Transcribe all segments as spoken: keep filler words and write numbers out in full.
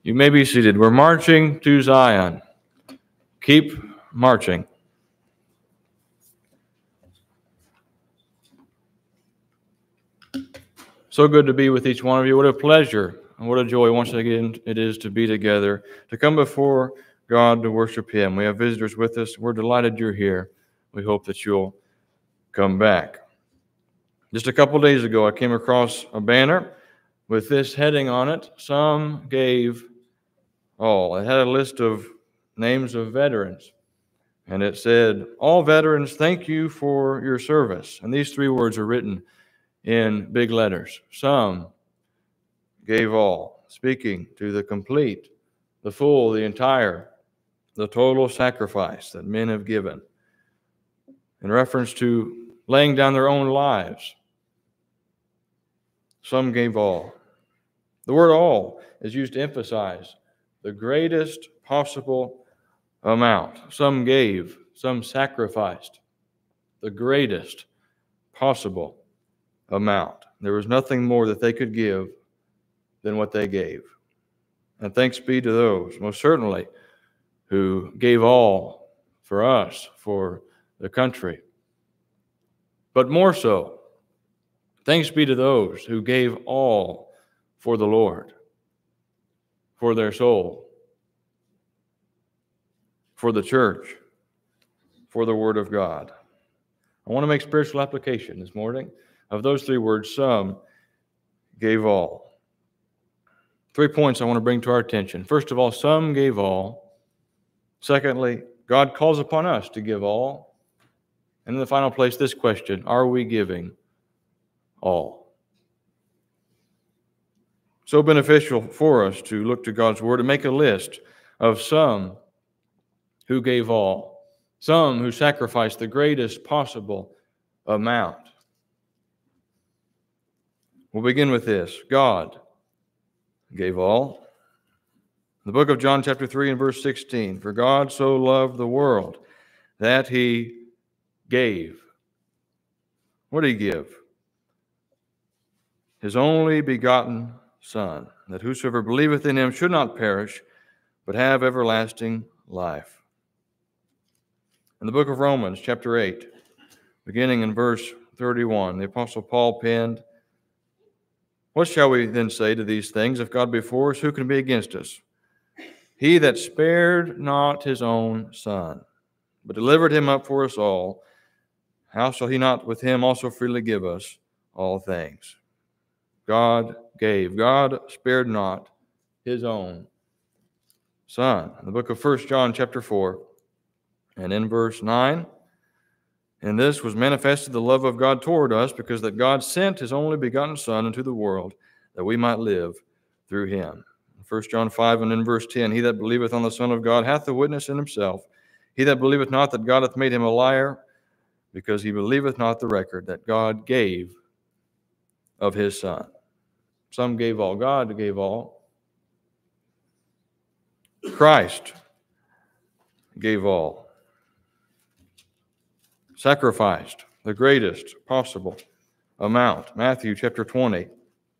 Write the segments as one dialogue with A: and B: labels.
A: You may be seated. We're marching to Zion. Keep marching. So good to be with each one of you. What a pleasure and what a joy once again it is to be together, to come before God to worship Him. We have visitors with us. We're delighted you're here. We hope that you'll come back. Just a couple days ago, I came across a banner with this heading on it: Some Gave All. It had a list of names of veterans, and it said, "All veterans, thank you for your service." And these three words are written in big letters. Some gave all, speaking to the complete, the full, the entire, the total sacrifice that men have given in reference to laying down their own lives. Some gave all. The word all is used to emphasize the greatest possible amount. Some gave, some sacrificed the greatest possible amount. There was nothing more that they could give than what they gave. And thanks be to those, most certainly, who gave all for us, for the country. But more so, thanks be to those who gave all for the Lord, for their soul, for the church, for the Word of God. I want to make spiritual application this morning of those three words: some gave all. Three points I want to bring to our attention. First of all, some gave all. Secondly, God calls upon us to give all. And in the final place, this question: are we giving all? So beneficial for us to look to God's Word and make a list of some who gave all, some who sacrificed the greatest possible amount. We'll begin with this: God gave all. The book of John chapter three and verse sixteen, "For God so loved the world that He gave." What did He give? His only begotten Son, that whosoever believeth in Him should not perish, but have everlasting life. In the book of Romans chapter eight, beginning in verse thirty-one, the Apostle Paul penned, "What shall we then say to these things? If God be for us, who can be against us? He that spared not his own Son, but delivered him up for us all, how shall he not with him also freely give us all things?" God gave. God spared not his own Son. In the book of First John chapter four, and in verse nine, "In this was manifested the love of God toward us, because that God sent his only begotten Son into the world, that we might live through him." First John five and in verse ten, "He that believeth on the Son of God hath the witness in himself. He that believeth not that God hath made him a liar, because he believeth not the record that God gave of his Son." Some gave all. God gave all. Christ gave all. Sacrificed the greatest possible amount. Matthew chapter twenty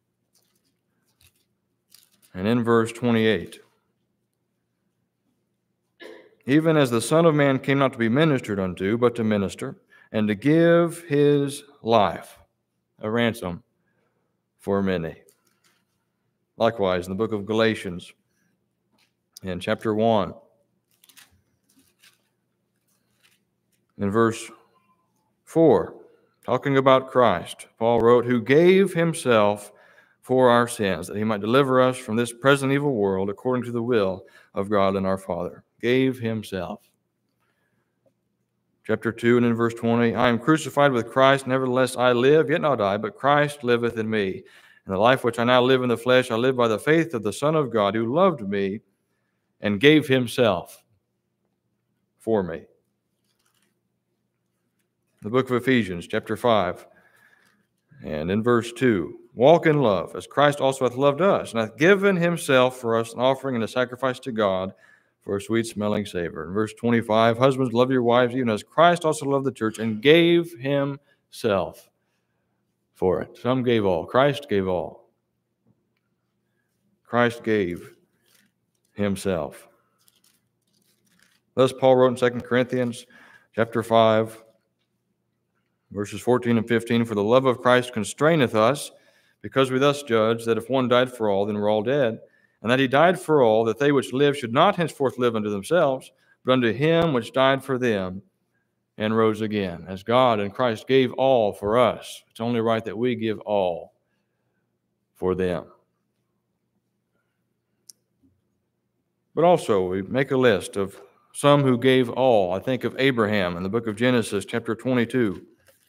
A: and in verse twenty-eight, "Even as the Son of Man came not to be ministered unto, but to minister, and to give his life a ransom for many." Likewise, in the book of Galatians, in chapter one, in verse four, talking about Christ, Paul wrote, "Who gave himself for our sins, that he might deliver us from this present evil world, according to the will of God and our Father." Gave himself. Chapter two and in verse twenty, "I am crucified with Christ, nevertheless I live, yet not I, but Christ liveth in me. And the life which I now live in the flesh, I live by the faith of the Son of God, who loved me and gave himself for me." The book of Ephesians, chapter five, and in verse two, "Walk in love, as Christ also hath loved us, and hath given himself for us an offering and a sacrifice to God for a sweet-smelling savor." In verse twenty-five, "Husbands, love your wives, even as Christ also loved the church, and gave himself for it." Some gave all. Christ gave all. Christ gave himself. Thus Paul wrote in Second Corinthians chapter five, verses fourteen and fifteen, "For the love of Christ constraineth us, because we thus judge that if one died for all, then we're all dead, and that he died for all, that they which live should not henceforth live unto themselves, but unto him which died for them and rose again." As God and Christ gave all for us, it's only right that we give all for them. But also, we make a list of some who gave all. I think of Abraham in the book of Genesis, chapter twenty-two,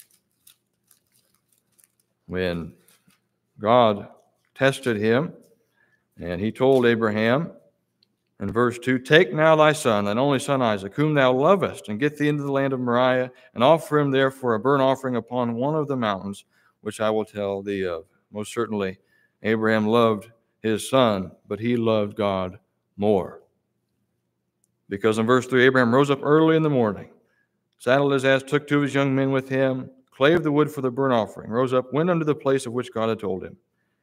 A: when God tested him, and he told Abraham in verse two, "Take now thy son, thine only son Isaac, whom thou lovest, and get thee into the land of Moriah, and offer him there for a burnt offering upon one of the mountains, which I will tell thee of." Most certainly, Abraham loved his son, but he loved God more. Because in verse three, Abraham rose up early in the morning, saddled his ass, took two of his young men with him, clave the wood for the burnt offering, rose up, went unto the place of which God had told him.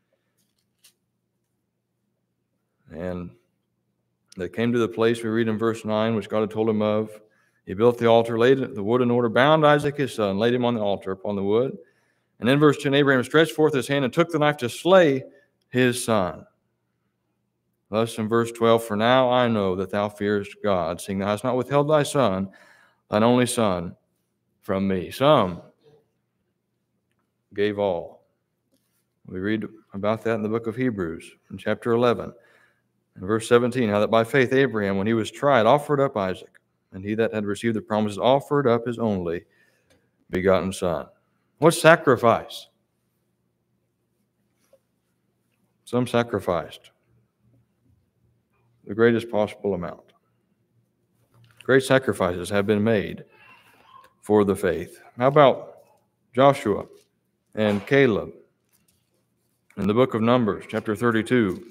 A: And they came to the place we read in verse nine, which God had told him of. He built the altar, laid the wood in order, bound Isaac his son, laid him on the altar upon the wood. And in verse ten, Abraham stretched forth his hand and took the knife to slay his son. Thus in verse twelve, "For now I know that thou fearest God, seeing thou hast not withheld thy son, thine only son, from me." Some gave all. We read about that in the book of Hebrews, in chapter eleven. In verse seventeen, "How that by faith Abraham, when he was tried, offered up Isaac, and he that had received the promises offered up his only begotten son." What sacrifice? Some sacrificed the greatest possible amount. Great sacrifices have been made for the faith. How about Joshua and Caleb in the book of Numbers, chapter thirty-two?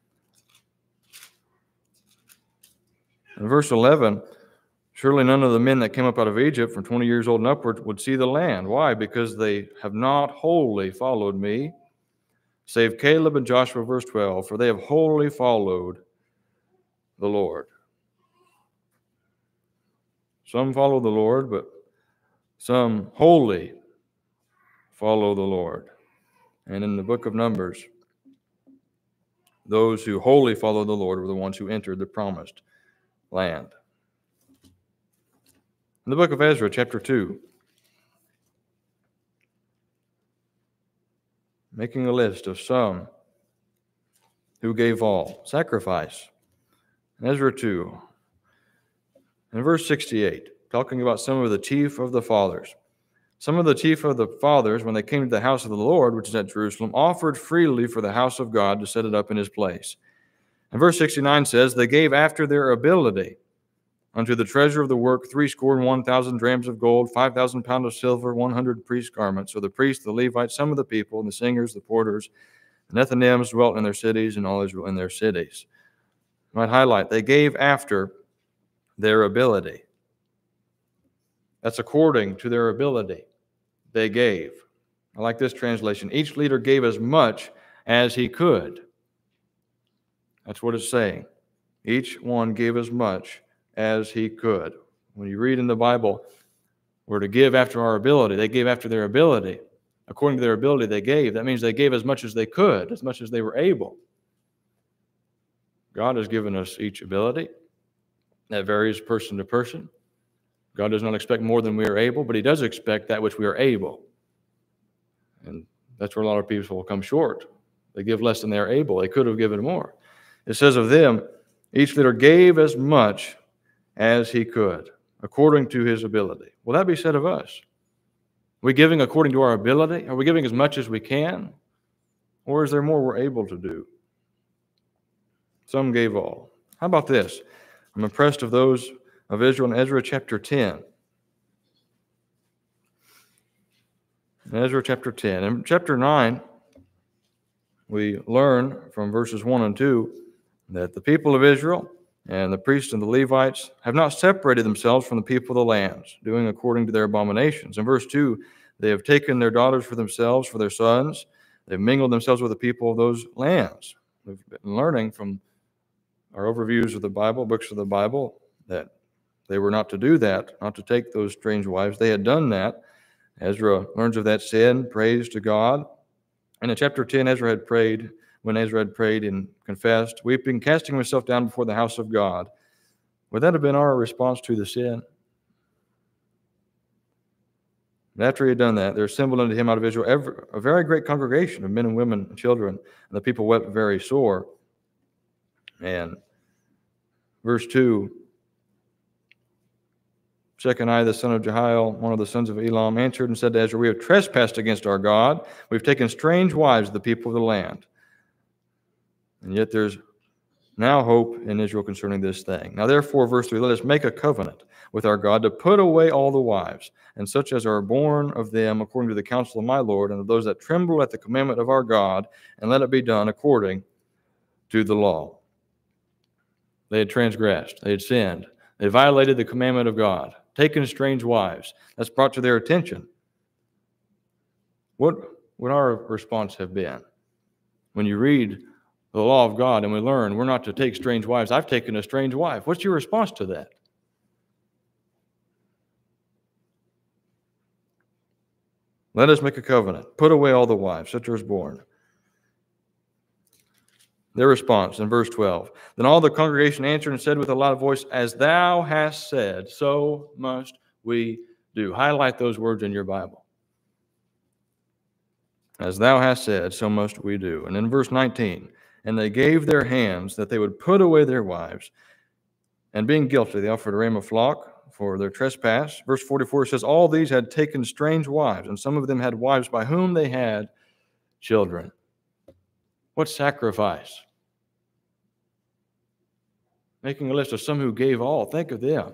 A: In verse eleven, "Surely none of the men that came up out of Egypt from twenty years old and upward would see the land." Why? Because they have not wholly followed me, save Caleb and Joshua, verse twelve, "for they have wholly followed the Lord." Some follow the Lord, but some wholly follow the Lord. And in the book of Numbers, those who wholly followed the Lord were the ones who entered the promised land. In the book of Ezra, chapter two, making a list of some who gave all, sacrifice. In Ezra two, in verse sixty-eight, talking about some of the chief of the fathers. Some of the chief of the fathers, when they came to the house of the Lord, which is at Jerusalem, offered freely for the house of God to set it up in his place. And verse sixty-nine says, "They gave after their ability unto the treasure of the work three score and one thousand drams of gold, five thousand pounds of silver, one hundred priest garments." So the priests, the Levites, some of the people, and the singers, the porters, the Nethinims dwelt in their cities, and all Israel in their cities. I might highlight, they gave after their ability. That's according to their ability. They gave. I like this translation. Each leader gave as much as he could. That's what it's saying. Each one gave as much as he could. When you read in the Bible, we're to give after our ability. They gave after their ability. According to their ability, they gave. That means they gave as much as they could, as much as they were able. God has given us each ability. That varies person to person. God does not expect more than we are able, but he does expect that which we are able. And that's where a lot of people will come short. They give less than they are able. They could have given more. It says of them, each leader gave as much as he could, according to his ability. Will that be said of us? Are we giving according to our ability? Are we giving as much as we can? Or is there more we're able to do? Some gave all. How about this? I'm impressed of those of Israel in Ezra chapter ten. In Ezra chapter ten. In chapter nine, we learn from verses one and two that the people of Israel and the priests and the Levites have not separated themselves from the people of the lands, doing according to their abominations. In verse two, they have taken their daughters for themselves, for their sons. They've mingled themselves with the people of those lands. We've been learning from our overviews of the Bible, books of the Bible, that they were not to do that, not to take those strange wives. They had done that. Ezra learns of that sin, prays to God. And in chapter ten, Ezra had prayed, when Ezra had prayed and confessed, weeping, casting himself down before the house of God. Would that have been our response to the sin? And after he had done that, there assembled unto him out of Israel every, a very great congregation of men and women and children, and the people wept very sore. And verse two, Shechaniah the son of Jehiel, one of the sons of Elam, answered and said to Ezra, we have trespassed against our God. We've taken strange wives of the people of the land. And yet there's now hope in Israel concerning this thing. Now therefore, verse three, let us make a covenant with our God to put away all the wives, and such as are born of them according to the counsel of my Lord, and of those that tremble at the commandment of our God, and let it be done according to the law. They had transgressed. They had sinned. They violated the commandment of God, taken strange wives. That's brought to their attention. What would our response have been? When you read the law of God and we learn we're not to take strange wives, I've taken a strange wife. What's your response to that? Let us make a covenant. Put away all the wives, such as born. Their response in verse twelve. Then all the congregation answered and said with a loud voice, as thou hast said, so must we do. Highlight those words in your Bible. As thou hast said, so must we do. And in verse nineteen, and they gave their hands that they would put away their wives, and being guilty, they offered a ram of flock for their trespass. Verse forty-four says, all these had taken strange wives, and some of them had wives by whom they had children. What sacrifice? Making a list of some who gave all. Think of them.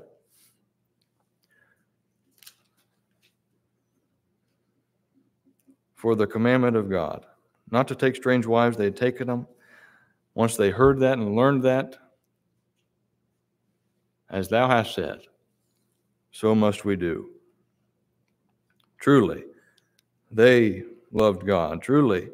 A: For the commandment of God. Not to take strange wives, they had taken them. Once they heard that and learned that, as thou hast said, so must we do. Truly, they loved God. Truly,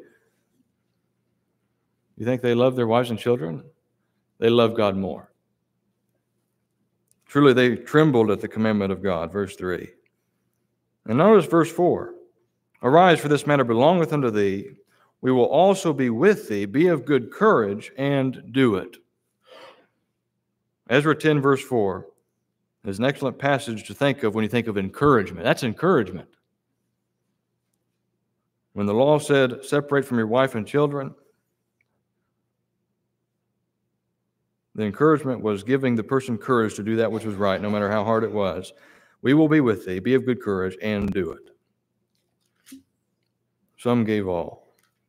A: you think they loved their wives and children? They loved God more. Truly, they trembled at the commandment of God, verse three. And notice verse four. Arise, for this matter belongeth unto thee. We will also be with thee. Be of good courage, and do it. Ezra ten, verse four is an excellent passage to think of when you think of encouragement. That's encouragement. When the law said, separate from your wife and children, the encouragement was giving the person courage to do that which was right, no matter how hard it was. We will be with thee. Be of good courage, and do it. Some gave all.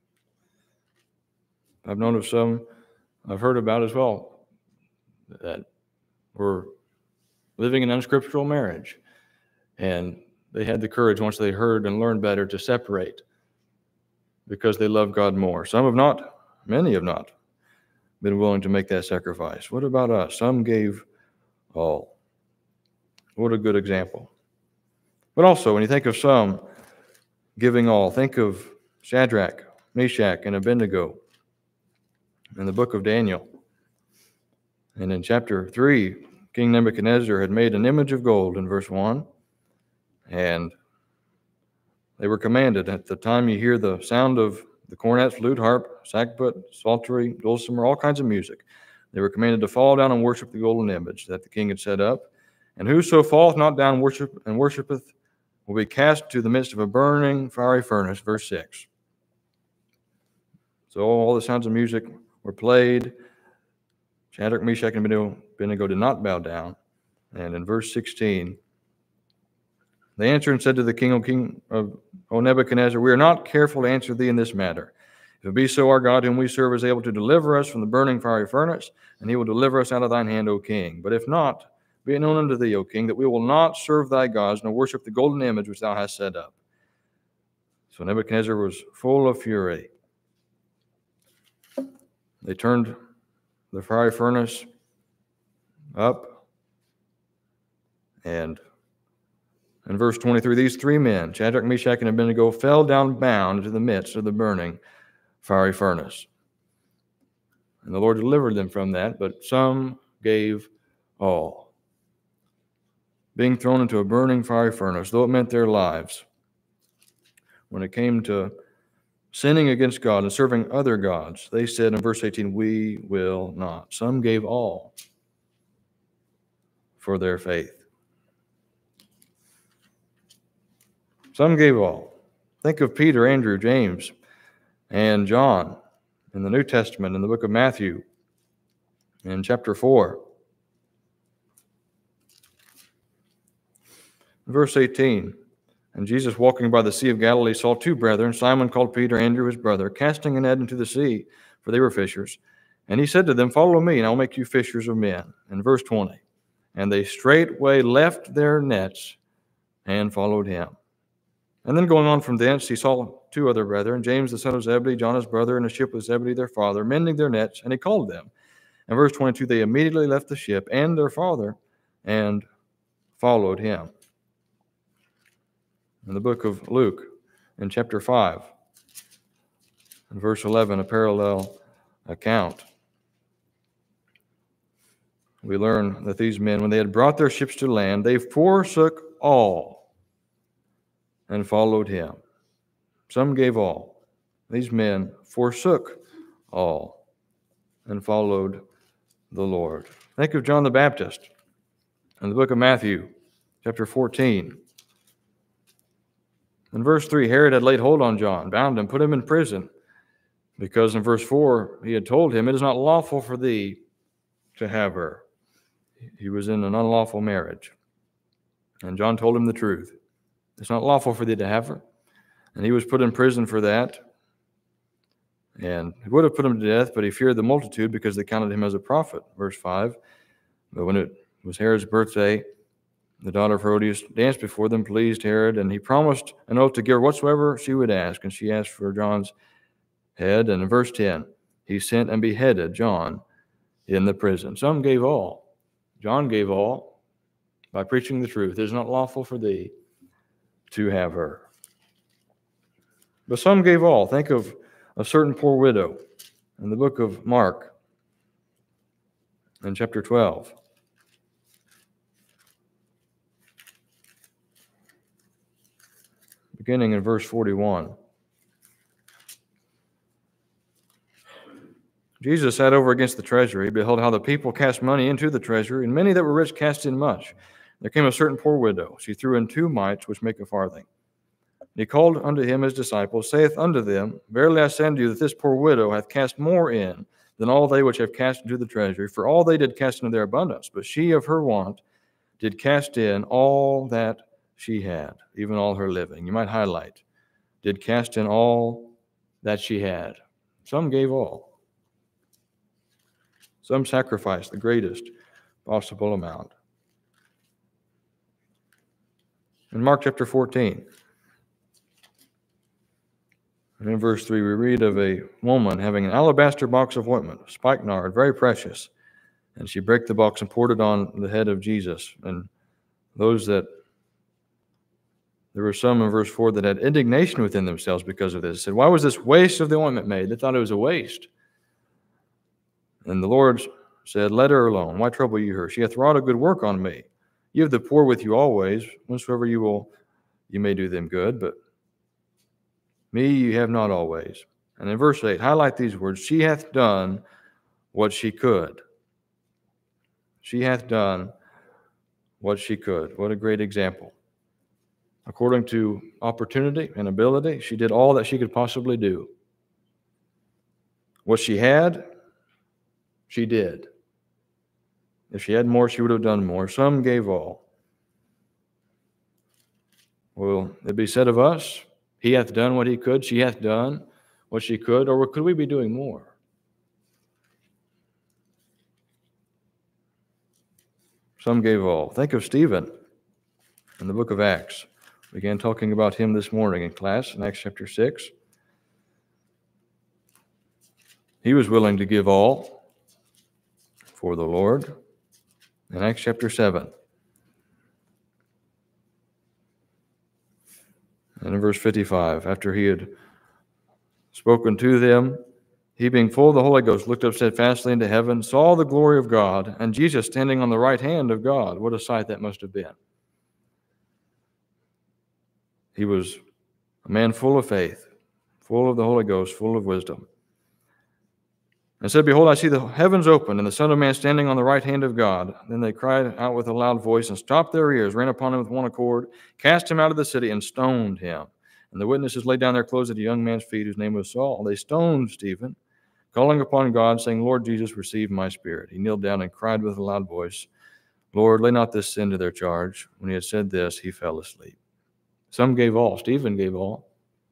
A: I've known of some I've heard about as well that were living an unscriptural marriage, and they had the courage once they heard and learned better to separate because they love God more. Some have not, many have not been willing to make that sacrifice. What about us? Some gave all. What a good example. But also, when you think of some giving all, think of Shadrach, Meshach, and Abednego in the book of Daniel. And in chapter three, King Nebuchadnezzar had made an image of gold in verse one, and they were commanded, at the time you hear the sound of the cornet, flute, harp, sackbut, psaltery, dulcimer, all kinds of music, they were commanded to fall down and worship the golden image that the king had set up. And whoso falleth not down worship and worshipeth will be cast to the midst of a burning fiery furnace, verse six. So all the sounds of music were played. Shadrach, Meshach, and Abednego did not bow down. And in verse sixteen, they answered and said to the king, O king of O Nebuchadnezzar, we are not careful to answer thee in this matter. If it be so, our God whom we serve is able to deliver us from the burning fiery furnace, and he will deliver us out of thine hand, O king. But if not, be it known unto thee, O king, that we will not serve thy gods, nor worship the golden image which thou hast set up. So Nebuchadnezzar was full of fury. They turned the fiery furnace up, and in verse twenty-three, these three men, Shadrach, Meshach, and Abednego, fell down bound into the midst of the burning fiery furnace. And the Lord delivered them from that, but some gave all, being thrown into a burning fiery furnace, though it meant their lives. When it came to sinning against God and serving other gods, they said in verse eighteen, we will not. Some gave all for their faith. Some gave all. Think of Peter, Andrew, James, and John in the New Testament, in the book of Matthew, in chapter four. Verse eighteen, and Jesus, walking by the Sea of Galilee, saw two brethren, Simon called Peter, Andrew his brother, casting a net into the sea, for they were fishers. And he said to them, follow me, and I'll make you fishers of men. And verse twenty, and they straightway left their nets and followed him. And then going on from thence, he saw two other brethren, James the son of Zebedee, John his brother, in a ship with Zebedee their father, mending their nets, and he called them. And verse twenty-two, they immediately left the ship and their father and followed him. In the book of Luke, in chapter five, in verse eleven, a parallel account, we learn that these men, when they had brought their ships to land, they forsook all and followed him. Some gave all. These men forsook all and followed the Lord. Think of John the Baptist in the book of Matthew, chapter fourteen. In verse three, Herod had laid hold on John, bound him, put him in prison, because in verse four, he had told him, it is not lawful for thee to have her. He was in an unlawful marriage. And John told him the truth. It's not lawful for thee to have her. And he was put in prison for that. And he would have put him to death, but he feared the multitude because they counted him as a prophet. Verse five, but when it was Herod's birthday, the daughter of Herodias danced before them, pleased Herod, and he promised an oath to give her whatsoever she would ask. And she asked for John's head. And in verse ten, he sent and beheaded John in the prison. Some gave all. John gave all by preaching the truth. It is not lawful for thee to have her. But some gave all. Think of a certain poor widow in the book of Mark, in chapter twelve. Beginning in verse forty-one. Jesus sat over against the treasury, beheld how the people cast money into the treasury, and many that were rich cast in much. There came a certain poor widow. She threw in two mites, which make a farthing. He called unto him his disciples, saith unto them, verily I say unto you that this poor widow hath cast more in than all they which have cast into the treasury. For all they did cast into their abundance, but she of her want did cast in all that she had, even all her living. You might highlight, did cast in all that she had. Some gave all. Some sacrificed the greatest possible amount. In Mark chapter fourteen, and in verse three, we read of a woman having an alabaster box of ointment, spikenard, very precious. And she brake the box and poured it on the head of Jesus. And those that, there were some in verse four that had indignation within themselves because of this. Said, why was this waste of the ointment made? They thought it was a waste. And the Lord said, let her alone. Why trouble you her? She hath wrought a good work on me. You have the poor with you always. Whensoever you will, you may do them good. But me you have not always. And in verse eight, highlight these words. She hath done what she could. She hath done what she could. What a great example. According to opportunity and ability, she did all that she could possibly do. What she had, she did. If she had more, she would have done more. Some gave all. Will it be said of us, he hath done what he could, she hath done what she could, or could we be doing more? Some gave all. Think of Stephen in the book of Acts. We began talking about him this morning in class in Acts chapter six. He was willing to give all for the Lord. In Acts chapter seven. And in verse fifty-five, after he had spoken to them He, being full of the Holy Ghost, looked up steadfastly into heaven, saw the glory of God, and Jesus standing on the right hand of God. What a sight that must have been. He was a man full of faith, full of the Holy Ghost, full of wisdom. And said, Behold, I see the heavens open, and the Son of Man standing on the right hand of God. Then they cried out with a loud voice, and stopped their ears, ran upon him with one accord, cast him out of the city, and stoned him. And the witnesses laid down their clothes at a young man's feet, whose name was Saul. They stoned Stephen, calling upon God, saying, Lord Jesus, receive my spirit. He kneeled down and cried with a loud voice, Lord, lay not this sin to their charge. When he had said this, he fell asleep. Some gave all. Stephen gave all.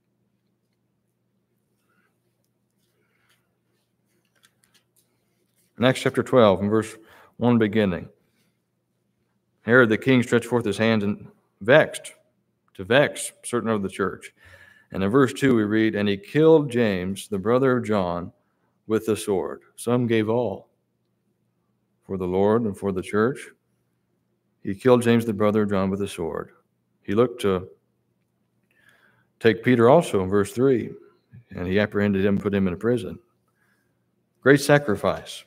A: In Acts chapter twelve, in verse one beginning, Herod the king stretched forth his hands and vexed, to vex certain of the church. And in verse two we read, And he killed James, the brother of John, with the sword. Some gave all for the Lord and for the church. He killed James, the brother of John, with the sword. He looked to take Peter also in verse three, and he apprehended him and put him in prison. Great sacrifice.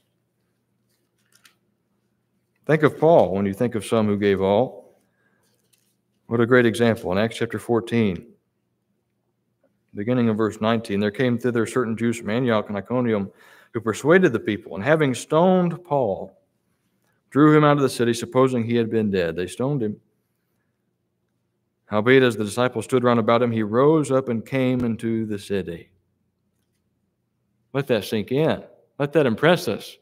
A: Think of Paul when you think of some who gave all. What a great example. In Acts chapter fourteen, beginning in verse nineteen, there came thither certain Jews from Antioch and Iconium who persuaded the people, and having stoned Paul, drew him out of the city, supposing he had been dead. They stoned him. Howbeit, as the disciples stood round about him, he rose up and came into the city. Let that sink in. Let that impress us.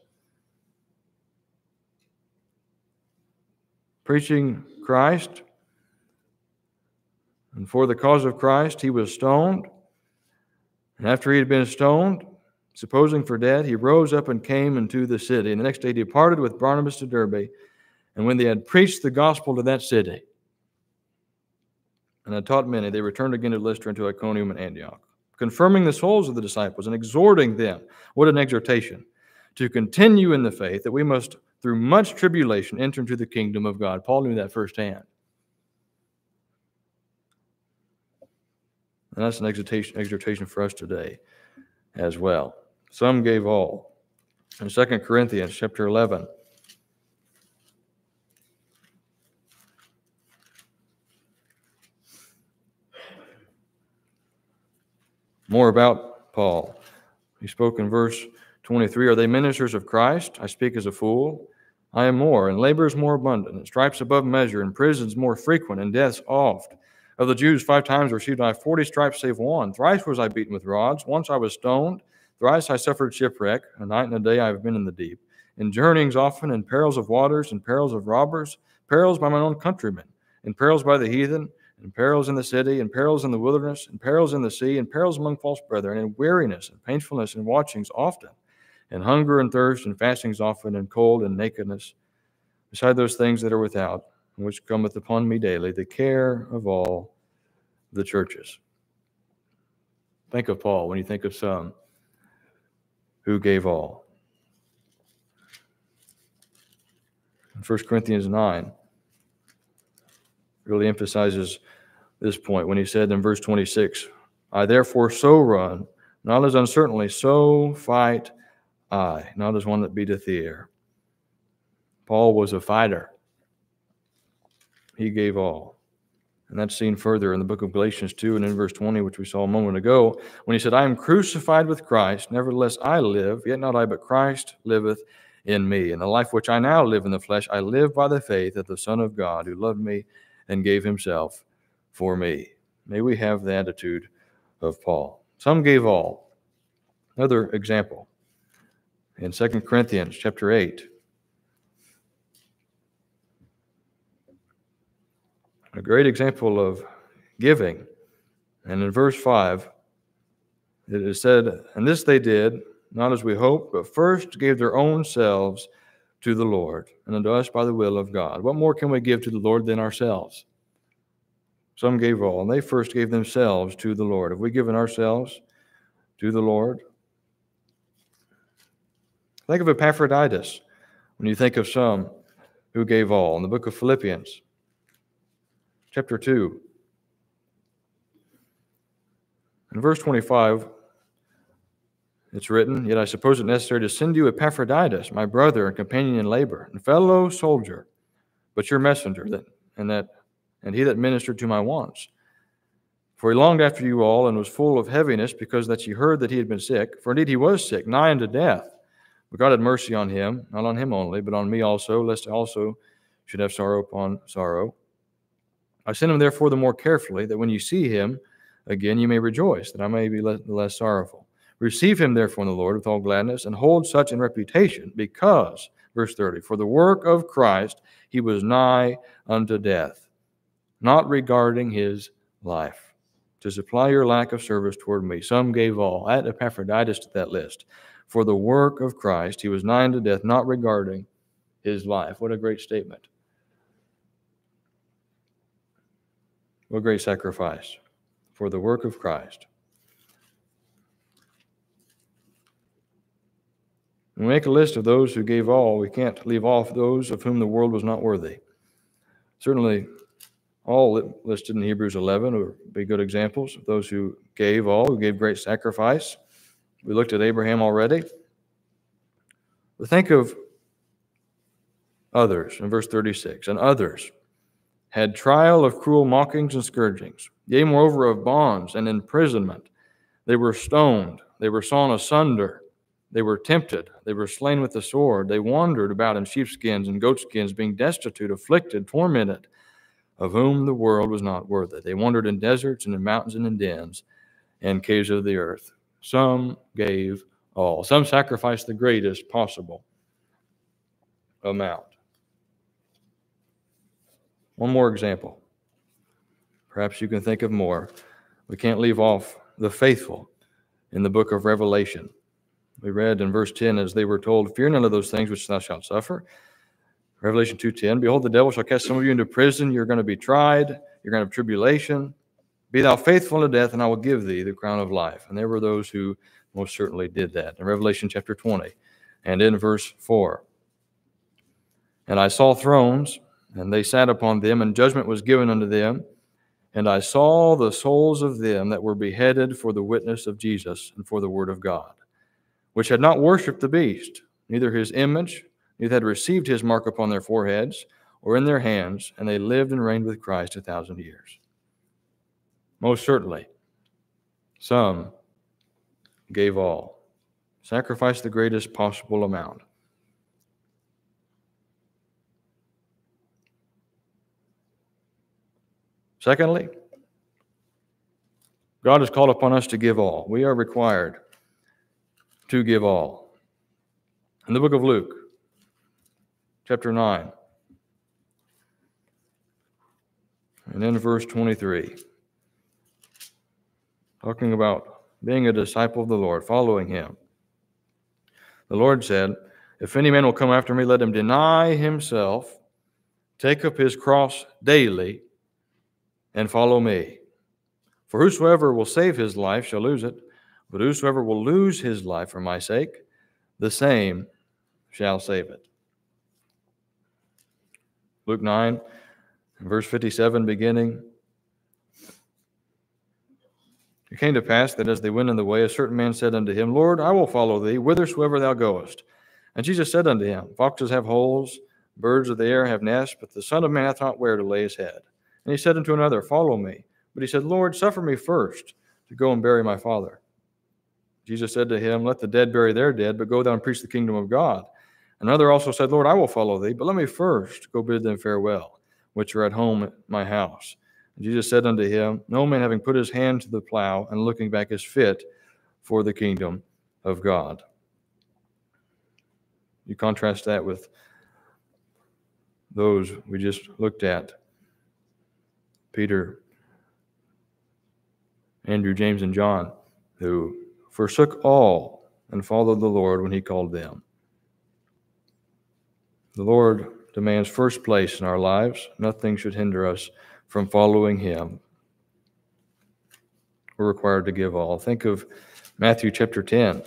A: Preaching Christ, and for the cause of Christ, he was stoned. And after he had been stoned, supposing for dead, he rose up and came into the city. And the next day he departed with Barnabas to Derbe. And when they had preached the gospel to that city, and had taught many, they returned again to Lystra and to Iconium and Antioch, confirming the souls of the disciples and exhorting them, what an exhortation, to continue in the faith, that we must, through much tribulation, enter into the kingdom of God. Paul knew that firsthand. And that's an exhortation, exhortation for us today as well. Some gave all. In Second Corinthians chapter eleven, more about Paul. He spoke in verse twenty-three, Are they ministers of Christ? I speak as a fool. I am more, and labor is more abundant, and stripes above measure, and prisons more frequent, and deaths oft. Of the Jews five times received I forty stripes save one. Thrice was I beaten with rods. Once I was stoned. Thrice I suffered shipwreck. A night and a day I have been in the deep. In journeyings often, in perils of waters, in perils of robbers, perils by my own countrymen, in perils by the heathen, in perils in the city, in perils in the wilderness, in perils in the sea, in perils among false brethren, in weariness and painfulness and watchings often, in hunger and thirst and fastings often, in cold and nakedness, beside those things that are without, which cometh upon me daily, the care of all the churches. Think of Paul when you think of some who gave all. In First Corinthians nine, really emphasizes this point when he said in verse twenty-six, I therefore so run, not as uncertainly, so fight I, not as one that beateth the air. Paul was a fighter. He gave all. And that's seen further in the book of Galatians two and in verse twenty, which we saw a moment ago, when he said, I am crucified with Christ, nevertheless I live, yet not I, but Christ liveth in me. And the life which I now live in the flesh, I live by the faith of the Son of God, who loved me and gave himself for me. May we have the attitude of Paul. Some gave all. Another example in Second Corinthians chapter eight. A great example of giving. And in verse five, it is said, And this they did, not as we hoped, but first gave their own selves to the Lord, and unto us by the will of God. What more can we give to the Lord than ourselves? Some gave all, and they first gave themselves to the Lord. Have we given ourselves to the Lord? Think of Epaphroditus when you think of some who gave all. In the book of Philippians, chapter two, in verse twenty-five, It's written, "Yet I suppose it necessary to send you Epaphroditus, my brother and companion in labor, and fellow soldier, but your messenger, that and that and he that ministered to my wants. For he longed after you all, and was full of heaviness, because that ye heard that he had been sick. For indeed he was sick, nigh unto death. But God had mercy on him, not on him only, but on me also, lest I also should have sorrow upon sorrow. I sent him therefore the more carefully, that when you see him again you may rejoice, that I may be less, less sorrowful. Receive him therefore in the Lord with all gladness, and hold such in reputation, because," verse thirty, "for the work of Christ he was nigh unto death, not regarding his life, to supply your lack of service toward me." Some gave all. Add Epaphroditus to that list. For the work of Christ he was nigh unto death, not regarding his life. What a great statement. What a great sacrifice for the work of Christ. When we make a list of those who gave all, we can't leave off those of whom the world was not worthy. Certainly, all listed in Hebrews eleven would be good examples of those who gave all, who gave great sacrifice. We looked at Abraham already. But think of others in verse thirty-six. "And others had trial of cruel mockings and scourgings, yea, moreover of bonds and imprisonment. They were stoned, they were sawn asunder, they were tempted, they were slain with the sword. They wandered about in sheepskins and goatskins, being destitute, afflicted, tormented, of whom the world was not worthy. They wandered in deserts and in mountains and in dens and caves of the earth." Some gave all. Some sacrificed the greatest possible amount. One more example. Perhaps you can think of more. We can't leave off the faithful in the book of Revelation. We read in verse ten, as they were told, "Fear none of those things which thou shalt suffer." Revelation two ten, "Behold, the devil shall cast some of you into prison. You're going to be tried. You're going to have tribulation. Be thou faithful unto death, and I will give thee the crown of life." And there were those who most certainly did that. In Revelation chapter twenty and in verse four, "And I saw thrones, and they sat upon them, and judgment was given unto them. And I saw the souls of them that were beheaded for the witness of Jesus and for the word of God, which had not worshipped the beast, neither his image, neither had received his mark upon their foreheads or in their hands, and they lived and reigned with Christ a thousand years." Most certainly, some gave all, sacrificed the greatest possible amount. Secondly, God has called upon us to give all. We are required to give all. In the book of Luke, chapter nine, and in verse twenty-three, talking about being a disciple of the Lord, following him, the Lord said, "If any man will come after me, let him deny himself, take up his cross daily, and follow me. For whosoever will save his life shall lose it, but whosoever will lose his life for my sake, the same shall save it." Luke nine, verse fifty-seven, beginning, "It came to pass that as they went in the way, a certain man said unto him, Lord, I will follow thee whithersoever thou goest. And Jesus said unto him, Foxes have holes, birds of the air have nests, but the Son of Man hath not where to lay his head. And he said unto another, Follow me. But he said, Lord, suffer me first to go and bury my father. Jesus said to him, Let the dead bury their dead, but go thou and preach the kingdom of God. Another also said, Lord, I will follow thee, but let me first go bid them farewell, which are at home at my house. And Jesus said unto him, No man having put his hand to the plow and looking back is fit for the kingdom of God. You contrast that with those we just looked at. Peter, Andrew, James, and John, who forsook all and followed the Lord when he called them. The Lord demands first place in our lives. Nothing should hinder us from following him. We're required to give all. Think of Matthew chapter ten.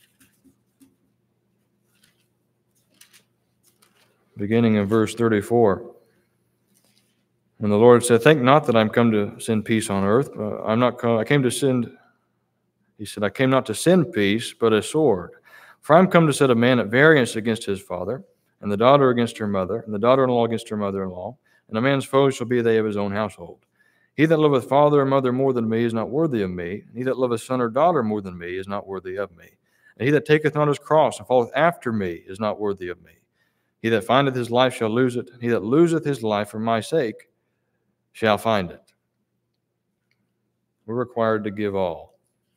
A: Beginning in verse thirty-four. When the Lord said, Think not that I'm come to send peace on earth. Uh, I'm not come, I came to send, He said, I came not to send peace, but a sword. For I am come to set a man at variance against his father, and the daughter against her mother, and the daughter-in-law against her mother-in-law, and a man's foes shall be they of his own household. He that loveth father or mother more than me is not worthy of me, and he that loveth son or daughter more than me is not worthy of me. And he that taketh not his cross and followeth after me is not worthy of me. He that findeth his life shall lose it, and he that loseth his life for my sake shall find it. We're required to give all.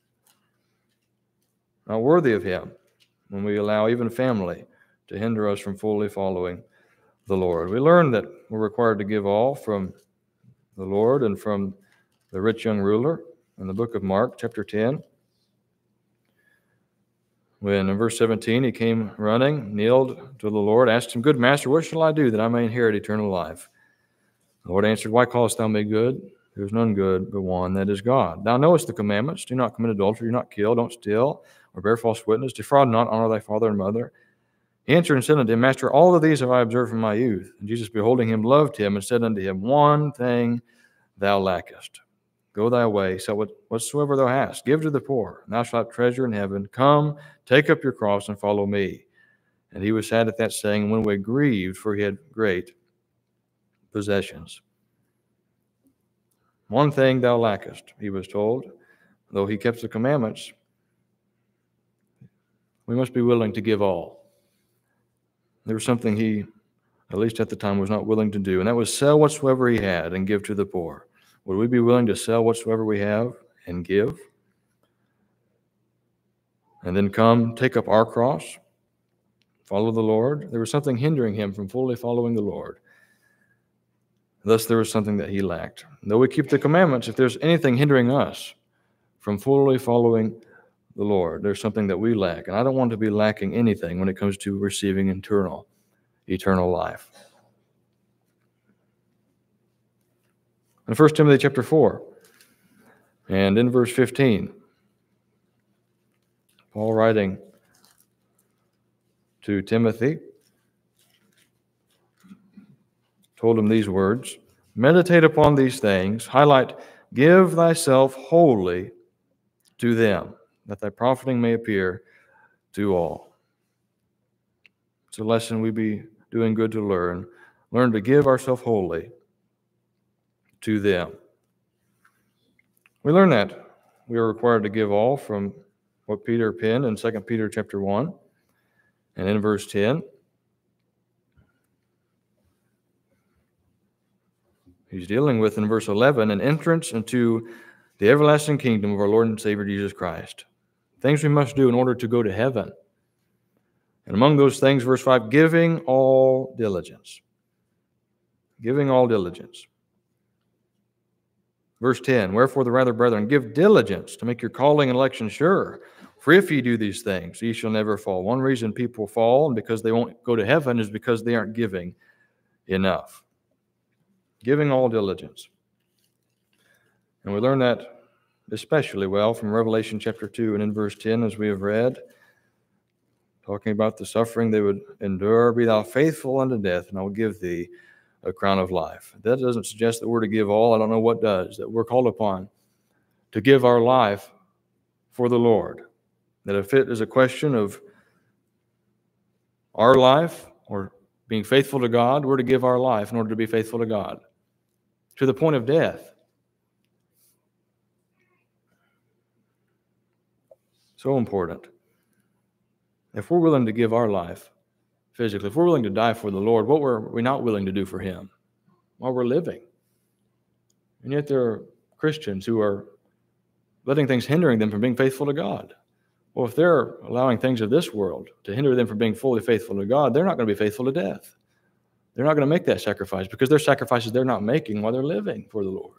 A: Not worthy of him when we allow even family to hinder us from fully following the Lord. We learn that we're required to give all from the Lord and from the rich young ruler in the book of Mark, chapter ten. When in verse seventeen he came running, kneeled to the Lord, asked him, Good master, what shall I do that I may inherit eternal life? The Lord answered, Why callest thou me good? There is none good but one, that is God. Thou knowest the commandments. Do not commit adultery, do not kill, don't steal, or bear false witness, defraud not, honor thy father and mother. He answered and said unto him, Master, all of these have I observed from my youth. And Jesus, beholding him, loved him, and said unto him, One thing thou lackest. Go thy way, sell what, whatsoever thou hast, give to the poor, and thou shalt have treasure in heaven. Come, take up your cross, and follow me. And he was sad at that saying, and went away grieved, for he had great possessions. One thing thou lackest, he was told. Though he kept the commandments, we must be willing to give all. There was something he, at least at the time, was not willing to do, and that was sell whatsoever he had and give to the poor. Would we be willing to sell whatsoever we have and give? And then come, take up our cross, follow the Lord? There was something hindering him from fully following the Lord. Thus, there was something that he lacked. Though we keep the commandments, if there's anything hindering us from fully following the Lord, there's something that we lack. And I don't want to be lacking anything when it comes to receiving eternal, eternal life. In First Timothy chapter four, and in verse fifteen, Paul writing to Timothy told him these words, Meditate upon these things, highlight, give thyself wholly to them, that thy profiting may appear to all. It's a lesson we be doing good to learn. Learn to give ourselves wholly to them. We learn that we are required to give all from what Peter penned in Second Peter chapter one, and in verse ten. He's dealing with, in verse eleven, an entrance into the everlasting kingdom of our Lord and Savior Jesus Christ. Things we must do in order to go to heaven. And among those things, verse five, giving all diligence. Giving all diligence. Verse ten, Wherefore the rather, brethren, give diligence to make your calling and election sure. For if ye do these things, ye shall never fall. One reason people fall, and because they won't go to heaven, is because they aren't giving enough. Giving all diligence. And we learn that especially well from Revelation chapter two and in verse ten, as we have read, talking about the suffering they would endure. Be thou faithful unto death, and I will give thee a crown of life. That doesn't suggest that we're to give all. I don't know what does. That we're called upon to give our life for the Lord. That if it is a question of our life or being faithful to God, we're to give our life in order to be faithful to God, to the point of death. So important. If we're willing to give our life physically, if we're willing to die for the Lord, what were we not willing to do for Him while we're living? And yet there are Christians who are letting things hindering them from being faithful to God. Well, if they're allowing things of this world to hinder them from being fully faithful to God, they're not going to be faithful to death. They're not going to make that sacrifice because they're sacrifices they're not making while they're living for the Lord.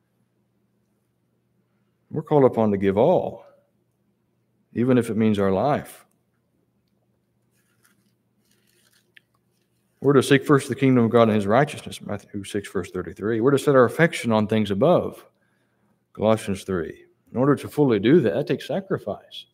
A: We're called upon to give all, even if it means our life. We're to seek first the kingdom of God and His righteousness, Matthew six, verse thirty-three. We're to set our affection on things above, Colossians three. In order to fully do that, that takes sacrifice.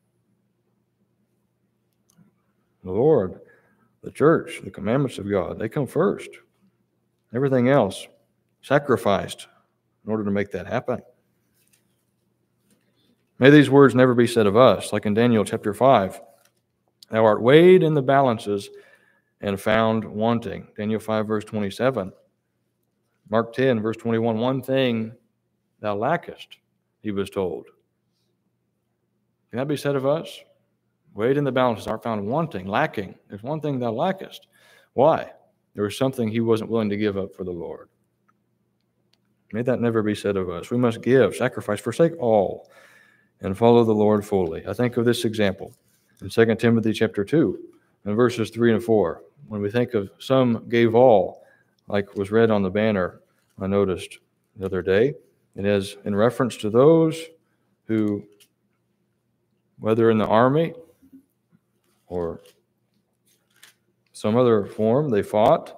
A: The Lord, the church, the commandments of God, they come first. Everything else sacrificed in order to make that happen. May these words never be said of us, like in Daniel chapter five. Thou art weighed in the balances and found wanting. Daniel five, verse twenty-seven. Mark ten, verse twenty-one. One thing thou lackest, he was told. Can that be said of us? Weighed in the balances, art found wanting, lacking. There's one thing thou lackest. Why? There was something he wasn't willing to give up for the Lord. May that never be said of us. We must give, sacrifice, forsake all, and follow the Lord fully. I think of this example in Second Timothy chapter two, and verses three and four. When we think of some gave all, like was read on the banner I noticed the other day, it is in reference to those who, whether in the army or some other form, they fought,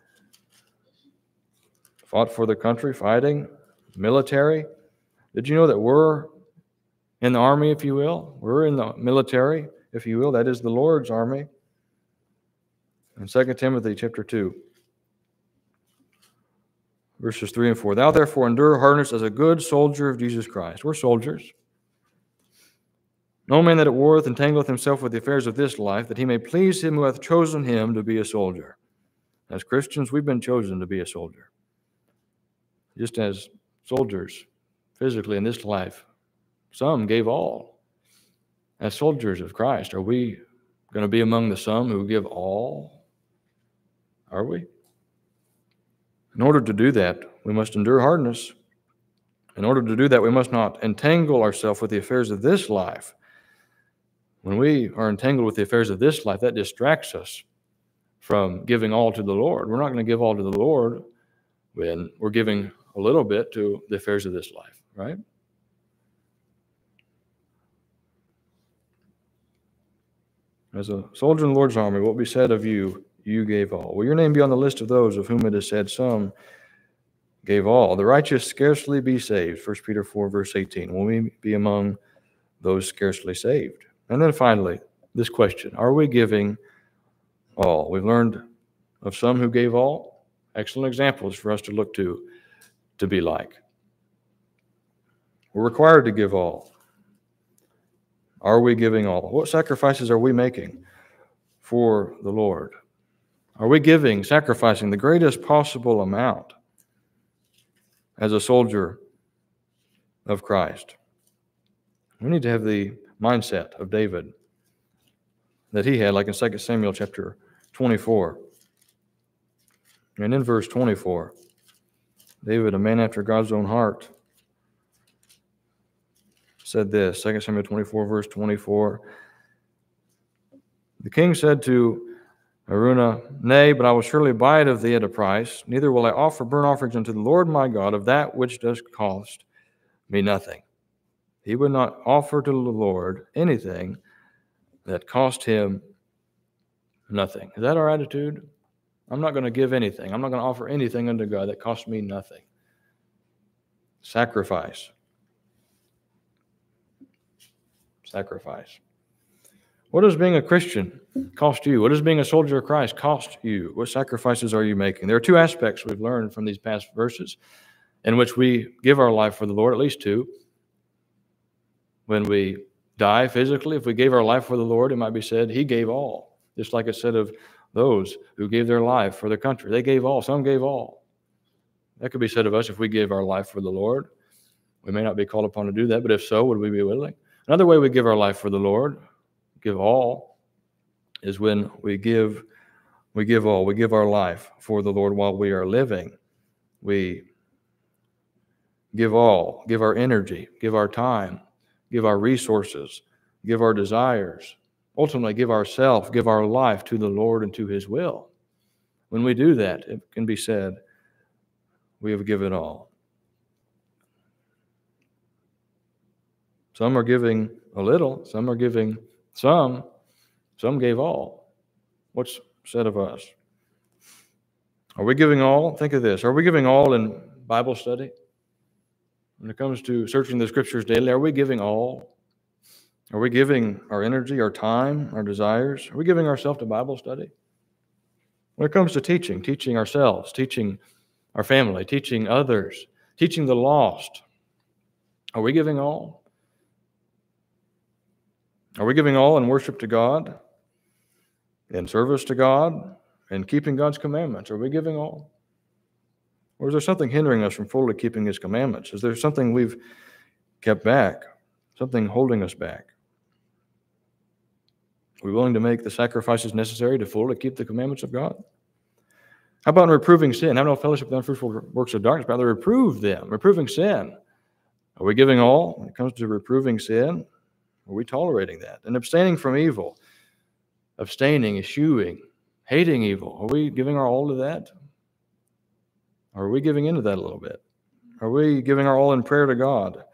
A: fought for the country, fighting, military. Did you know that we're in the army, if you will? We're in the military, if you will. That is the Lord's army. In Second Timothy chapter two, verses three and four. Thou therefore endure hardness as a good soldier of Jesus Christ. We're soldiers. No man that at war entangleth himself with the affairs of this life, that he may please him who hath chosen him to be a soldier. As Christians, we've been chosen to be a soldier. Just as soldiers, physically in this life, some gave all. As soldiers of Christ, are we going to be among the some who give all? Are we? In order to do that, we must endure hardness. In order to do that, we must not entangle ourselves with the affairs of this life. When we are entangled with the affairs of this life, that distracts us from giving all to the Lord. We're not going to give all to the Lord when we're giving a little bit to the affairs of this life, right? As a soldier in the Lord's army, what will be said of you, you gave all. Will your name be on the list of those of whom it is said, some gave all? The righteous scarcely be saved. First Peter four, verse eighteen. Will we be among those scarcely saved? And then finally, this question, are we giving all? We've learned of some who gave all. Excellent examples for us to look to, to be like. We're required to give all. Are we giving all? What sacrifices are we making for the Lord? Are we giving, sacrificing the greatest possible amount as a soldier of Christ? We need to have the mindset of David that he had, like in Second Samuel chapter twenty-four. And in verse twenty-four, David, a man after God's own heart, said this, Second Samuel twenty-four, verse twenty-four. The king said to Araunah, Nay, but I will surely buy it of thee at a price, neither will I offer burnt offerings unto the Lord my God of that which does cost me nothing. He would not offer to the Lord anything that cost him nothing. Is that our attitude? I'm not going to give anything. I'm not going to offer anything unto God that costs me nothing. Sacrifice. Sacrifice. What does being a Christian cost you? What does being a soldier of Christ cost you? What sacrifices are you making? There are two aspects we've learned from these past verses in which we give our life for the Lord, at least two. When we die physically, if we gave our life for the Lord, it might be said, He gave all. Just like it said of those who gave their life for their country. They gave all. Some gave all. That could be said of us if we gave our life for the Lord. We may not be called upon to do that, but if so, would we be willing? Another way we give our life for the Lord, give all, is when we give, we give all. We give our life for the Lord while we are living. We give all, give our energy, give our time, give our resources, give our desires, ultimately give ourselves, give our life to the Lord and to His will. When we do that, it can be said, we have given all. Some are giving a little, some are giving some, some gave all. What's said of us? Are we giving all? Think of this. Are we giving all in Bible study? When it comes to searching the Scriptures daily, are we giving all? Are we giving our energy, our time, our desires? Are we giving ourselves to Bible study? When it comes to teaching, teaching ourselves, teaching our family, teaching others, teaching the lost, are we giving all? Are we giving all in worship to God, in service to God, and keeping God's commandments? Are we giving all? Or is there something hindering us from fully keeping His commandments? Is there something we've kept back, something holding us back? Are we willing to make the sacrifices necessary to fully keep the commandments of God? How about in reproving sin? Have no fellowship with unfruitful works of darkness, but rather reprove them. Reproving sin. Are we giving all when it comes to reproving sin? Are we tolerating that? And abstaining from evil. Abstaining, eschewing, hating evil. Are we giving our all to that? Or are we giving into that a little bit? Are we giving our all in prayer to God?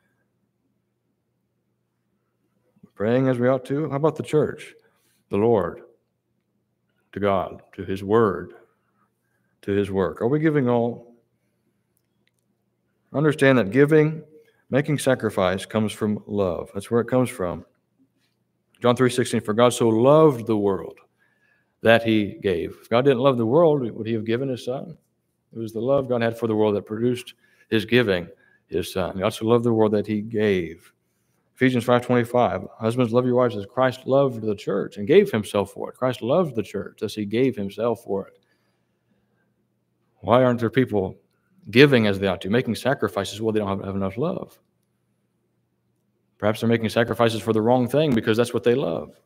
A: Praying as we ought to? How about the church? The Lord, to God, to His Word, to His work. Are we giving all? Understand that giving, making sacrifice comes from love. That's where it comes from. John three sixteen, for God so loved the world that He gave. If God didn't love the world, would He have given His Son? It was the love God had for the world that produced His giving His Son. He also loved the world that He gave. Ephesians five twenty-five, husbands, love your wives as Christ loved the church and gave Himself for it. Christ loved the church as He gave Himself for it. Why aren't there people giving as they ought to, making sacrifices? Well, they don't have, have enough love. Perhaps they're making sacrifices for the wrong thing because that's what they love.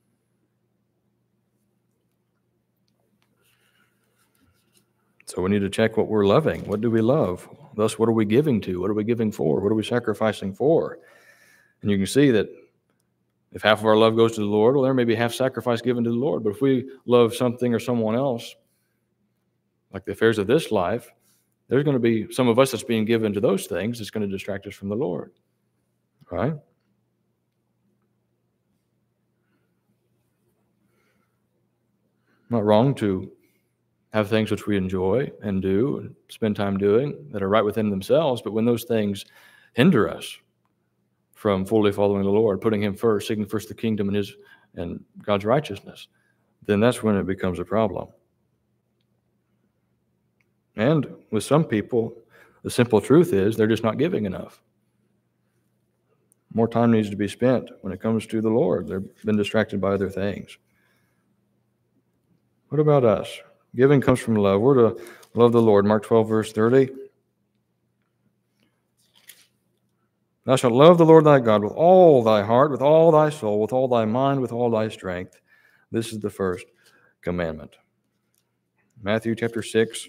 A: So we need to check what we're loving. What do we love? Thus, what are we giving to? What are we giving for? What are we sacrificing for? And you can see that if half of our love goes to the Lord, well, there may be half sacrifice given to the Lord. But if we love something or someone else, like the affairs of this life, there's going to be some of us that's being given to those things that's going to distract us from the Lord. Right? Not wrong to have things which we enjoy and do and spend time doing that are right within themselves, but when those things hinder us from fully following the Lord, putting Him first, seeking first the kingdom and His and God's righteousness, then that's when it becomes a problem. And with some people, the simple truth is they're just not giving enough. More time needs to be spent when it comes to the Lord. They've been distracted by other things. What about us? Giving comes from love. We're to love the Lord. Mark twelve, verse thirty. Thou shalt love the Lord thy God with all thy heart, with all thy soul, with all thy mind, with all thy strength. This is the first commandment. Matthew chapter six,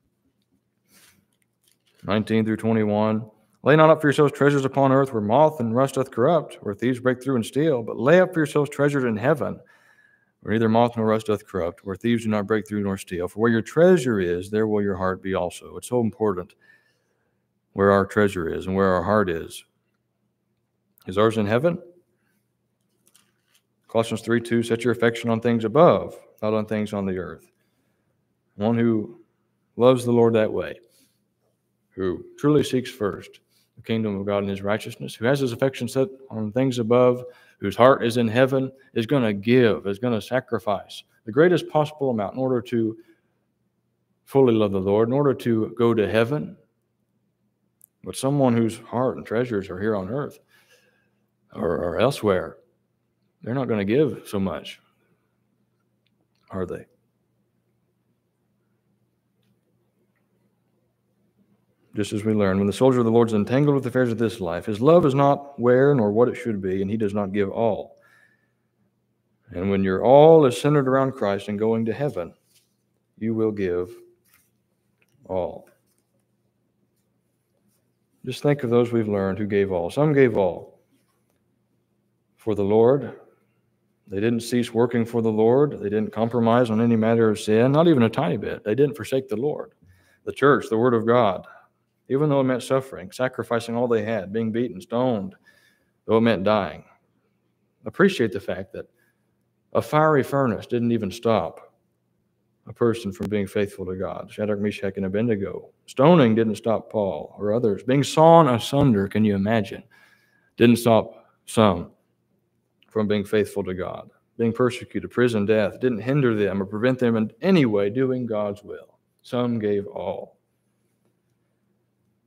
A: nineteen through twenty-one. Lay not up for yourselves treasures upon earth, where moth and rust doth corrupt, where thieves break through and steal, but lay up for yourselves treasures in heaven, where neither moth nor rust doth corrupt, where thieves do not break through nor steal. For where your treasure is, there will your heart be also. It's so important where our treasure is and where our heart is. Is ours in heaven? Colossians three two, set your affection on things above, not on things on the earth. One who loves the Lord that way, who truly seeks first the kingdom of God and His righteousness, who has his affection set on things above, whose heart is in heaven, is going to give, is going to sacrifice the greatest possible amount in order to fully love the Lord, in order to go to heaven. But someone whose heart and treasures are here on earth or, or elsewhere, they're not going to give so much, are they? Just as we learn, when the soldier of the Lord is entangled with the affairs of this life, his love is not where nor what it should be, and he does not give all. And when your all is centered around Christ and going to heaven, you will give all. Just think of those we've learned who gave all. Some gave all for the Lord. They didn't cease working for the Lord. They didn't compromise on any matter of sin, not even a tiny bit. They didn't forsake the Lord, the church, the Word of God. Even though it meant suffering, sacrificing all they had, being beaten, stoned, though it meant dying. Appreciate the fact that a fiery furnace didn't even stop a person from being faithful to God. Shadrach, Meshach, and Abednego. Stoning didn't stop Paul or others. Being sawn asunder, can you imagine, didn't stop some from being faithful to God. Being persecuted, prison, death, didn't hinder them or prevent them in any way doing God's will. Some gave all.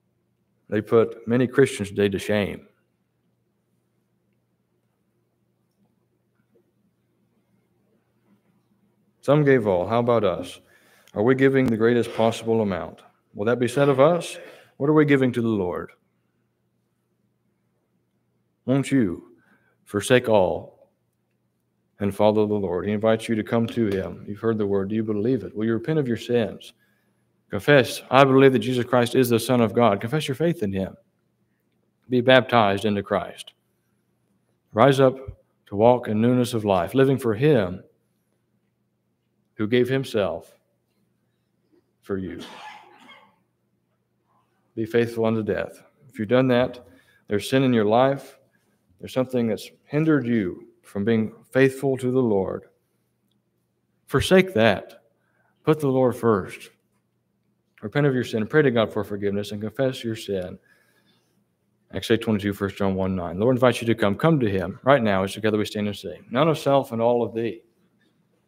A: They put many Christians today to shame. Some gave all. How about us? Are we giving the greatest possible amount? Will that be said of us? What are we giving to the Lord? Won't you forsake all and follow the Lord? He invites you to come to him. You've heard the word. Do you believe it? Will you repent of your sins? Confess, I believe that Jesus Christ is the Son of God. Confess your faith in him. Be baptized into Christ. Rise up to walk in newness of life, living for him who gave himself for you. Be faithful unto death. If you've done that, there's sin in your life. There's something that's hindered you from being faithful to the Lord. Forsake that. Put the Lord first. Repent of your sin. Pray to God for forgiveness and confess your sin. Acts eight twenty-two, First John one nine. The Lord invites you to come. Come to him right now as together we stand and sing. None of self and all of thee.